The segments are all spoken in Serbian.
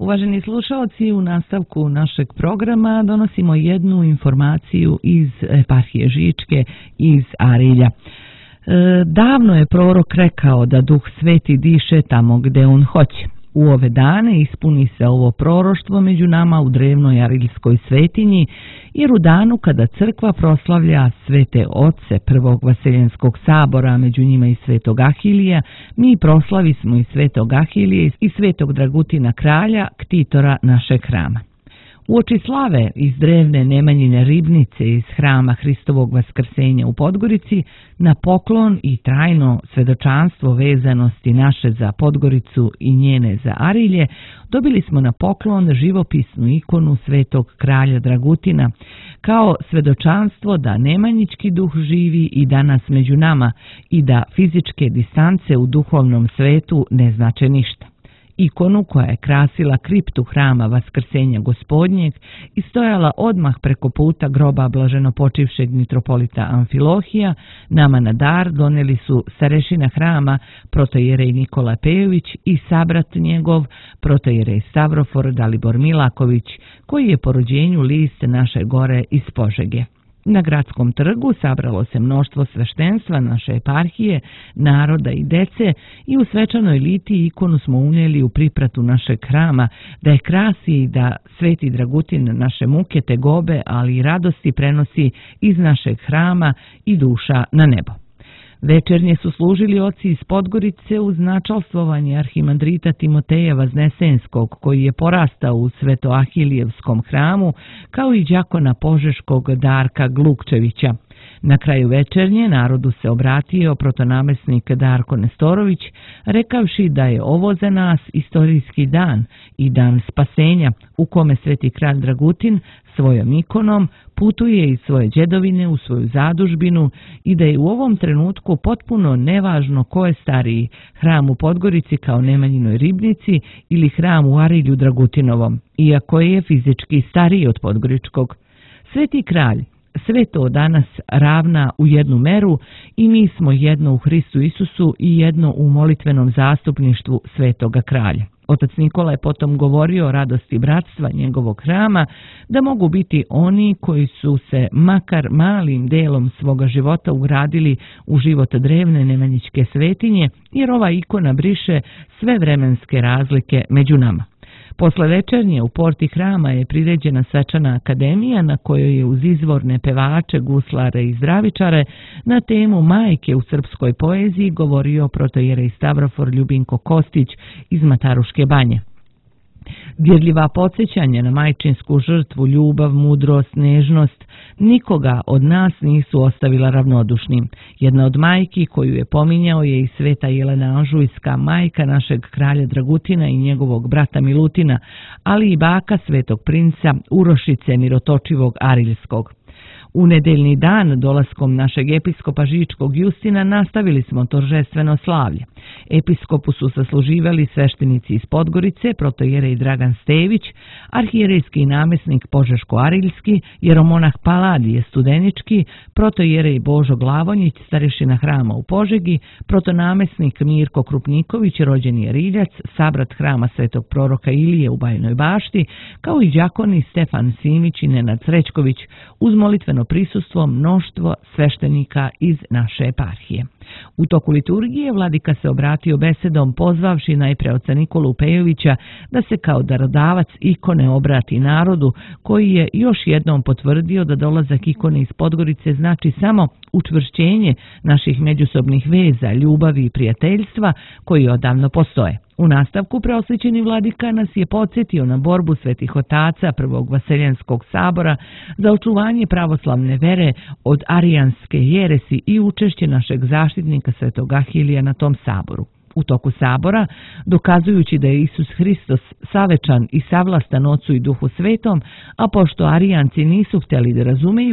Uvaženi slušalci, u nastavku našeg programa donosimo jednu informaciju iz eparhije Žičke, iz Arilja. Davno je prorok rekao da Duh Sveti diše tamo gde on hoće. U ove dane ispuni se ovo proroštvo među nama u drevnoj ariljskoj svetinji, jer u danu kada crkva proslavlja svete oce Prvog Vaseljenskog sabora, među njima i svetog Ahilija, mi proslavismo i svetog Ahilija i svetog Dragutina kralja, ktitora našeg hrama. Uoči slave iz drevne Nemanjine ribnice iz hrama Hristovog Vaskrsenja u Podgorici, na poklon i trajno svedočanstvo vezanosti naše za Podgoricu i njene za Arilje, dobili smo na poklon živopisnu ikonu svetog kralja Dragutina, kao svedočanstvo da nemanjički duh živi i danas među nama i da fizičke distance u duhovnom svetu ne znače ništa. Ikonu koja je krasila kriptu hrama Vaskrsenja Gospodnjeg i stojala odmah preko puta groba blaženopočivšeg mitropolita Amfilohija, nama na dar doneli su starešina hrama protojerej Nikola Pejović i sabrat njegov protojerej Stavrofor Dalibor Milaković, koji je po rođenju list naše gore iz Požege. Na gradskom trgu sabralo se mnoštvo sveštenstva naše eparhije, naroda i dece i u svečanoj liti ikonu smo unijeli u pripratu našeg hrama, da je krasi i da sveti Dragutin naše muke, tegobe, ali i radosti prenosi iz našeg hrama i duša na nebo. Večernje su služili oci iz Podgorice uz načalstvovanje arhimandrita Timoteja Vaznesenskog, koji je porastao u Svetoahilijevskom hramu, kao i đakona požeškog Darka Glukčevića. Na kraju večernje narodu se obratio protonamesnik Darko Nestorović, rekavši da je ovo za nas istorijski dan i dan spasenja, u kome sveti kralj Dragutin svojom ikonom putuje iz svoje đedovine u svoju zadužbinu i da je u ovom trenutku potpuno nevažno ko je stariji, hram u Podgorici kao Nemanjinoj ribnici ili hram u Arilju Dragutinovom, iako je fizički stariji od podgoričkog. Sveti kralj sve to danas ravna u jednu meru i mi smo jedno u Hristu Isusu i jedno u molitvenom zastupništvu svetoga kralja. Otac Nikola je potom govorio o radosti bratstva njegovog hrama, da mogu biti oni koji su se makar malim delom svoga života ugradili u život drevne nemanjičke svetinje, jer ova ikona briše sve vremenske razlike među nama. Posle večernje u porti hrama je priređena svečana akademija na kojoj je uz izvorne pevače, guslare i zdravičare na temu majke u srpskoj poeziji govorio protojerej Stavrofor Ljubinko Kostić iz Mataruške banje. Dirljiva podsjećanja na majčinsku žrtvu, ljubav, mudrost, nežnost nikoga od nas nisu ostavila ravnodušnim. Jedna od majki koju je pominjao je i sveta Jelena Anžujska, majka našeg kralja Dragutina i njegovog brata Milutina, ali i baka svetog princa Urošice Mirotočivog Ariljskog. U nedeljni dan dolaskom našeg episkopa Žičkog Justina nastavili smo торжествено slavlje. Episkopu su sasluživali sveštenici iz Podgorice, protojerej Dragan Stević, arhijerejski namjesnik Požeško-Ariljski, jeromonah Paladije Studenički, protojerej Božo Glavonjić, starešina hrama u Požegi, protonamjesnik Mirko Krupniković, rođeni Ariljac, sabrat hrama svetog proroka Ilije u Bajnoj Bašti, kao i đakoni Stefan Simić i Nenad Srećković, uz molitveno prisustvo mnoštvo sveštenika iz naše eparhije. U toku liturgije vladika se obratio besedom pozvavši najpre oca Nikolu Pejovića da se kao darodavac ikone obrati narodu, koji je još jednom potvrdio da dolazak ikone iz Podgorice znači samo učvršćenje naših međusobnih veza, ljubavi i prijateljstva koji odavno postoje. U nastavku preosvećeni vladika nas je podsjetio na borbu svetih otaca Prvog Vaseljenskog sabora za očuvanje pravoslavne vere od arijanske jeresi i učešće našeg zaštitnika svetog Ahilija na tom saboru. U toku sabora, dokazujući da je Isus Hristos savečan i savlastan Ocu i Duhu Svetom, a pošto Arijanci nisu htjeli da razumeju,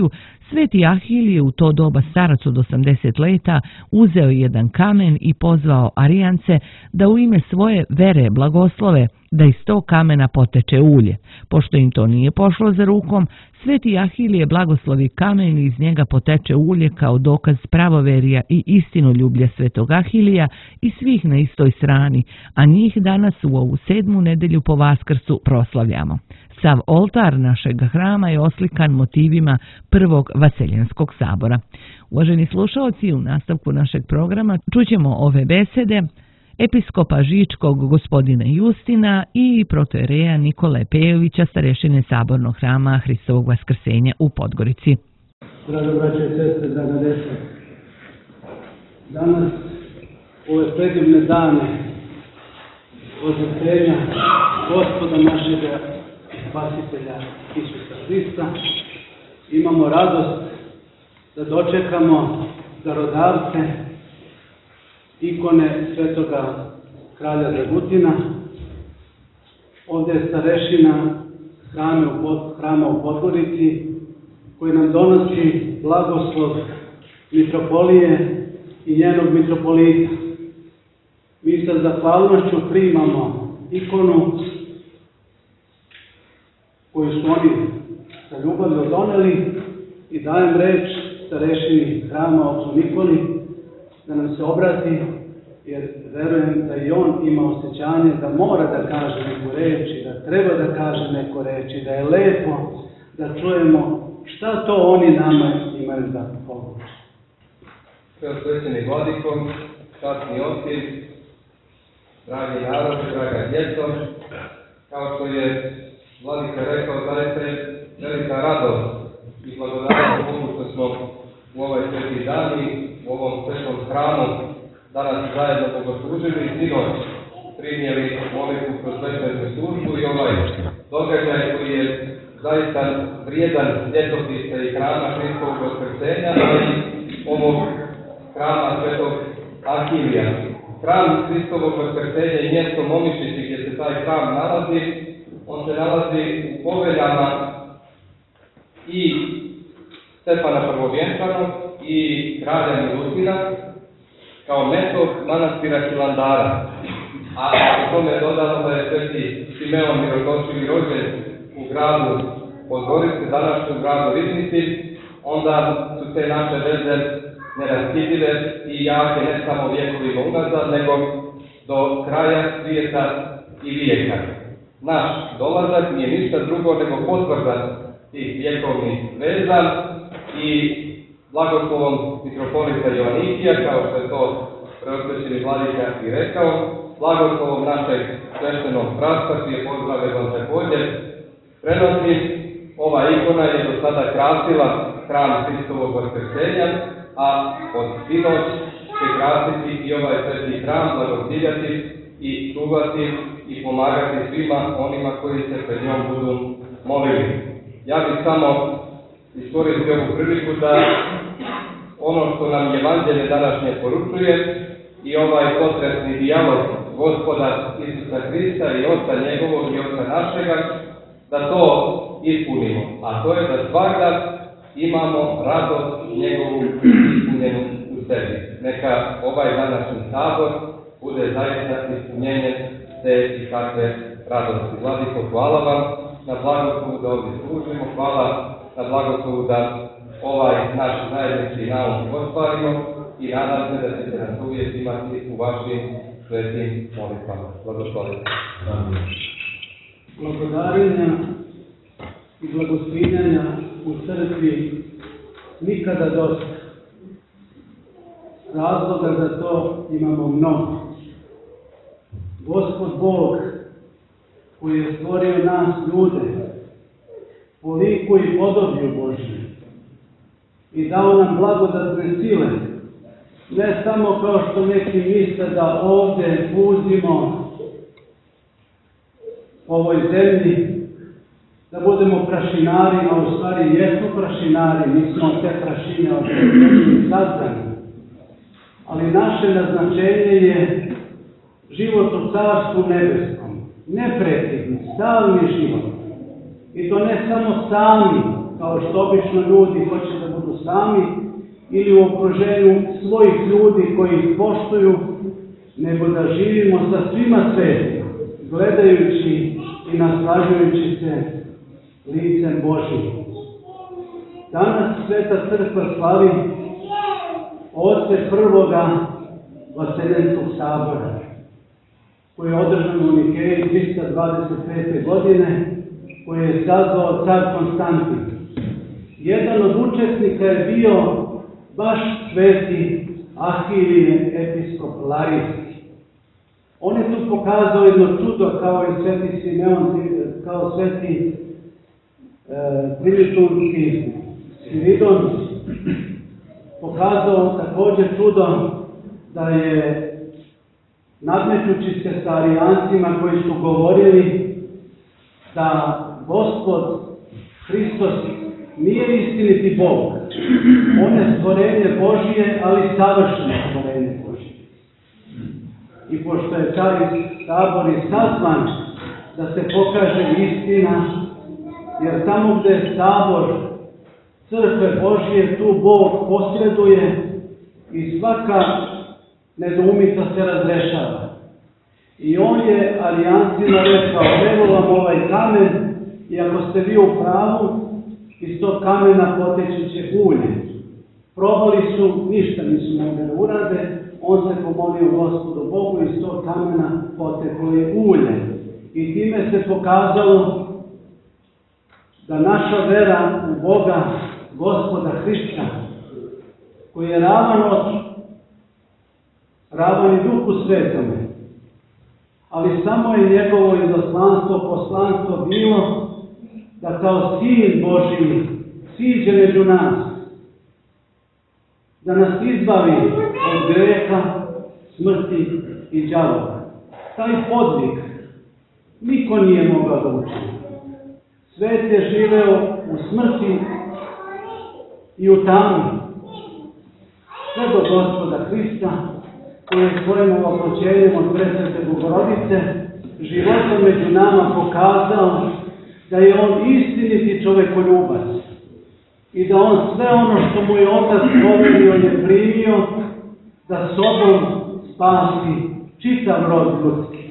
Sveti Ahilije, u to doba starac od 80 leta, uzeo jedan kamen i pozvao Arijance da u ime svoje vere blagoslove da iz tog kamena poteče ulje. Pošto im to nije pošlo za rukom, Sveti Ahilije blagoslovi kamen i iz njega poteče ulje kao dokaz pravoverja i istinoljublja Svetog Ahilija i svih na istoj strani, a njih danas u ovu 7. nedelju po Vaskrsu proslavljamo. Sav oltar našeg hrama je oslikan motivima prvog Vaseljenskog sabora. Uvaženi slušaoci, u nastavku našeg programa čućemo ove besede episkopa Žičkog gospodina Justina i protojereja Nikole Pejovića, starešine Sabornog hrama Hristovog Vaskrsenja u Podgorici. Draga braće i sestre, draga deca, danas ove predivne dane Vaskrsenja Gospoda našega Spasitelja Isusa Hrista imamo radost da dočekamo darodavce, ikone svetoga kralja Dragutina. Ovdje je starešina hrama u Podgorici koji nam donosi blagoslov mitropolije i njenog mitropolita. Mi sa zahvalnošću primamo ikonu koju su oni sa ljubavlju doneli i dajem reč starešini hrama ocu Nikoli da nam se obrati, jer verujem da i on ima osjećanje da mora da kaže neku reč i da treba da kaže neku reč i da je lepo da čujemo šta to oni nama imaju da pomoći. Preosvećeni Vladiko, časni oci, dragi narod, draga djeco, kao što je Vladika rekao, zaista je velika radost i blagodarnost Bogu što smo u ovaj sveti dan i u ovom svetom hramu danas zajedno bogoslužili i sinoć primjeli molitvu kroz večernju službu i ovaj događaj koji je zaista vrijedan ljetopisa i hrama Hristovog Vaskrsenja, ali i ovog hrama Svetog Ahilija. Hram Hristovog Vaskrsenja i mjesto Momišići gdje se taj hram nalazi, on se nalazi u poveljama i Stefana Prvovjenčanog i kralja Milutina kao metod manastira Hilandara. A u tome dodano da je sveti Simeon Mirotočivi rođen u gradu Podgorice, današnjem gradu Ribnici, onda su te naše veze neraskidive i jake ne samo vjekovima unazad, nego do kraja svijeta i vijeka. Naš dolazak nije ništa drugo nego potvrda tih vjekovnih veza i blagoslovom mitropolita Joanikija, kao što je to preosvećeni Vladika i rekao, blagoslovom našeg sveštenog bratstva, čije pozdrave vam također prenosi. Ova ikona je do sada krasila hram Hristovog Vaskrsenja, a od sinoć će krasiti i ovaj sveti hram, blagosiljati i čuvati i pomagati svima onima koji se pred njom budu molili. Ja bih samo iskoristio ovu priliku da ono što nam Evanđelje današnje poručuje i ovaj potresni dijalog Gospoda Isusa Hrista i Oca njegovog i Oca našega, da to ispunimo. A to je da svakda imamo radost njegovu ispunjenu u sebi. Neka ovaj današnji sabor bude zaista ispunjenje te i takve radosti. Vladiko, hvala vam na blagoslovu da ovdje služimo, hvala na blagoslovu da ovaj naš zajednički naum ostvarimo i nadam se da ćete nas uvijek imati u vašim svetim molitvama. Blagoslovite. Blagodarenja i blagoslinjanja u crkvi nikada dosta. Razloga za to imamo mnogo. Gospod Bog, koji je stvorio nas ljude, po liku i podoblju Božje, i dao nam blagodatne sile, ne samo kao što neki misle da ovdje puzimo ovoj zemlji, da budemo prašinari, a u stvari jesmo prašinari, mi smo te prašine od zemlji sazdani. Ali naše naznačenje je život u Carstvu nebeskom, neprekidni, stalni život. I to ne samo sami, kao što obično ljudi hoće da budu sami ili u okruženju svojih ljudi koji ih poštuju, nego da živimo sa svima svetima, gledajući i naslađujući se licem Božjim. Danas Sveta Crkva slavi odsek prvoga Vaseljenskog sabora, koji je održan u Nikeji 325. godine, koji je sazvao car Konstantin. Jedan od učesnika je bio baš sveti Ahilije, episkop Larijski. On je tu pokazao jedno čudo kao i sveti Simeon, kao sveti Prilitunski Siridon, pokazao također čudo da je, nadmećući se sa Arijancima koji su govorili da Gospod Hristos nije istiniti Bog. On je stvorenje Božije, ali savršeno stvorenje Božije. I pošto je taj sabor i sazvan da se pokaže istina, jer tamo gde je sabor Crkve Božije, tu Bog posreduje i svaka nedoumica se razrešava. I on je Arijancima rekao, evo vam ovaj kamen, i ako ste vi u pravu, iz tog kamena poteći će ulje. Probali su, ništa nisu mogli da urade, on se pomolio Gospodu Bogu i iz tog kamena poteklo je ulje. I time se pokazalo da naša vera u Boga, Gospoda Hrista, koji je ravan Ocu, ravan i Duhu Svetome, ali samo je njegovo izaslanstvo, poslanstvo bilo da kao Sin Božiji siđe među nas, da nas izbavi od greha, smrti i đavola. Taj podvig niko nije mogao da učini. Svet je živeo u smrti i u tami, sve do Gospoda Hrista, koji je svojim ovoploćenjem od presvete Bogorodice životom među nama pokazao da je on istiniti čovekoljubac i da on sve ono što mu je Otac poverio je primio da sobom spasi čitav rod ljudski.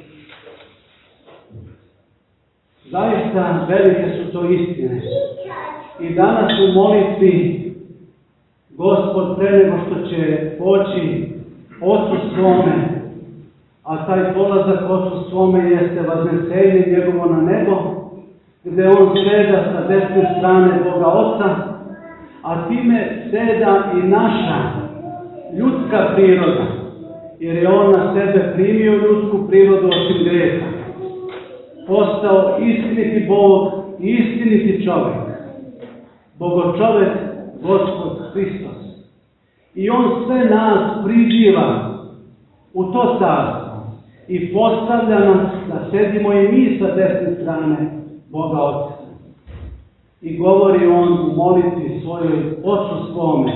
Zaista velike su to istine. I danas u molitvi Gospod pre nego što će poći Ocu svome, a taj polazak Ocu svome jeste vaznesenje njegovo na nebo, gde on seda sa desne strane Boga Oca, a time seda i naša ljudska priroda, jer je on na sebe primio ljudsku prirodu osim greha. Postao istiniti Bog i istiniti čovek, Bogočovek, Gospod Hristos. I on sve nas priziva u to carstvo i postavlja nas da sedimo i mi sa desne strane Boga Otca. I govori on u molitvi svojoj Ocu svome: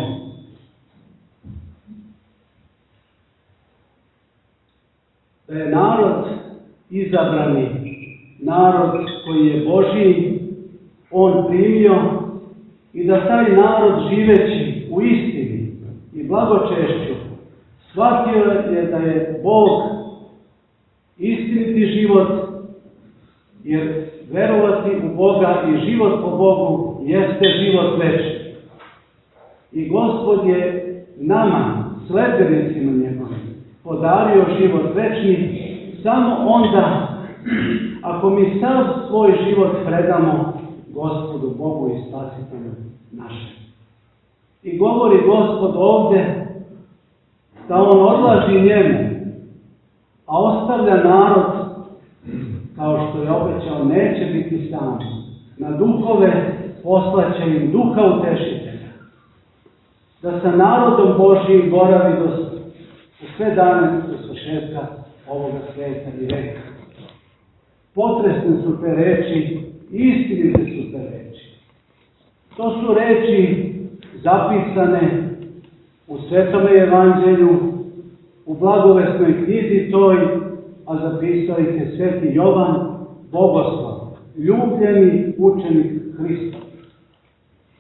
da je narod izabrani, narod koji je Božiji, on primio i da taj narod živeći u istini i blagočešću shvatio je da je Bog istiniti život, jer verovati u Boga i život po Bogu jeste život večni. I Gospod je nama, sledbenicima njegovim, podario život večni samo onda ako mi sav svoj život predamo Gospodu Bogu i Spasitelju našem. I govori Gospod ovde da on odlazi njemu, a ostavlja narod, kao što je obećao, neće biti sam. Na duhove poslaće im duha utešitelja, da sa narodom Božijim boravi u sve dane do svršetka ovoga sveta i veka. Potresne su te reči, istinite su te reči. To su reči zapisane u Svetome Evanđelju, u blagovesnoj knjizi toj, a zapisao ih je sveti Jovan Bogoslov, ljubljeni učenik Hrista.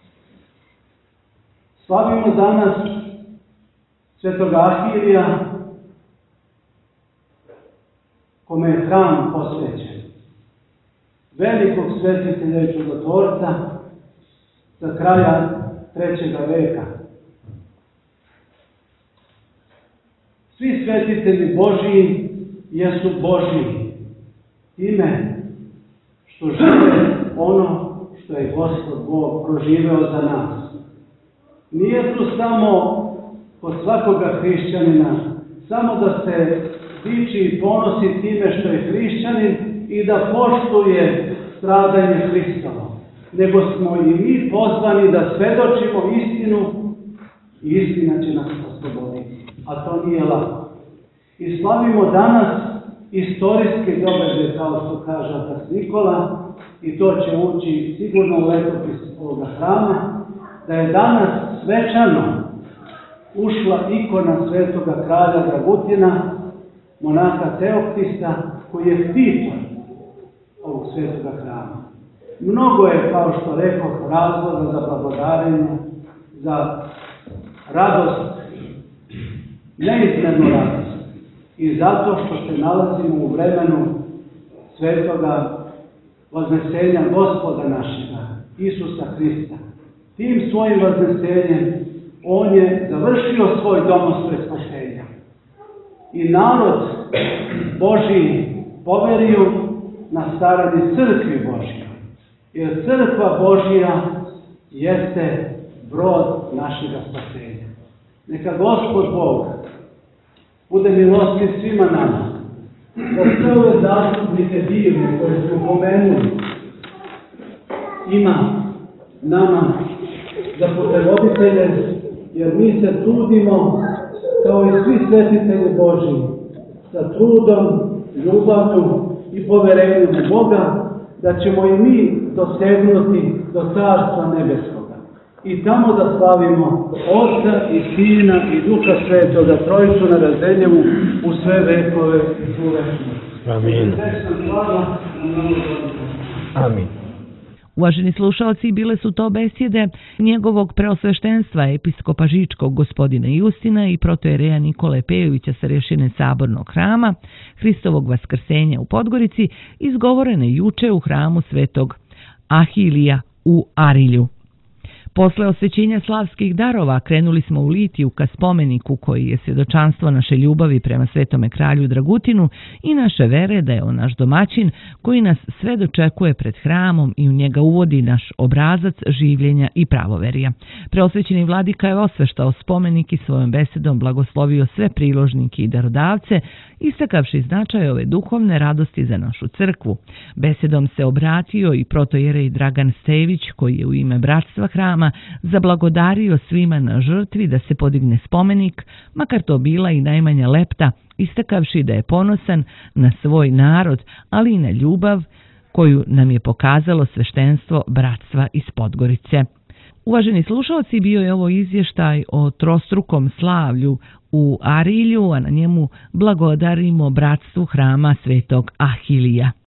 Slavimo danas Svetoga Ahilija, kome je hram posvećen. Velikog svetitelja i čudotvorca za kraja 3. veka. Svi svetitelji Božiji jesu Božiji time što žive ono što je Gospod Bog proživeo za nas. Nije tu samo kod svakoga hrišćanina, samo da se diči i ponosi time što je hrišćanin i da poštuje stradanje Hristovo, nego smo i mi pozvani da svedočimo istinu i istina će nas osloboditi. A to nije lako. I slavimo danas istorijske događaje, kao što kaže otac Nikola, i to će ući sigurno u letopis ovoga hrama, da je danas svečano ušla ikona svetoga kralja Dragutina, monaha Teoktista, koji je ktitor ovog svetoga hrama. Mnogo je, kao što rekoh, razloga za blagodarenje, za radost, neizmjernu radost. I zato što se nalazimo u vremenu svetoga vaznesenja Gospoda našega, Isusa Hrista. Tim svojim vaznesenjem on je završio svoj domostroj spasenja. I narod Božiji poverio na staranje crkvi Božije. Jer crkva Božija jeste brod našega spasenja. Neka Gospod Bog bude milostiv svima nama, da sve ove zastupnike divne koje smo pomenuli ima nama za putevoditelje, jer mi se trudimo, kao i svi svetitelji Božji, sa trudom, ljubavlju i poverenjem u Boga, da ćemo i mi dosegnuti do Carstva Nebeskoga. I tamo da slavimo Oca i Sina i Duha Svetoga, Trojicu na Razdeljevu u sve vekove i u večnosti. Amin. Amin. Uvaženi slušalci, bile su to besjede njegovog preosveštenstva episkopa Žičkog gospodina Justina i protojereja Nikole Pejovića starješine Sabornog hrama Hristovog vaskrsenja u Podgorici, izgovorene juče u hramu Svetog Ahilija u Arilju. Posle osvećenja slavskih darova krenuli smo u litiju ka spomeniku koji je svjedočanstvo naše ljubavi prema svetome kralju Dragutinu i naše vere da je on naš domaćin koji nas sve dočekuje pred hramom i u njega uvodi naš obrazac življenja i pravoverja. Preosvećeni vladika je osveštao spomenik i svojom besedom blagoslovio sve priložnike i darodavce, istakavši značaj ove duhovne radosti za našu crkvu. Besedom se obratio i protojerej Dragan Stević, koji je u ime bratstva hrama zablagodario svima na žrtvi da se podigne spomenik, makar to bila i najmanja lepta, istakavši da je ponosan na svoj narod, ali i na ljubav koju nam je pokazalo sveštenstvo bratstva iz Podgorice. Uvaženi slušalci, bio je ovo izvještaj o trostrukom slavlju u Arilju, a na njemu blagodarimo bratstvu hrama Svetog Ahilija.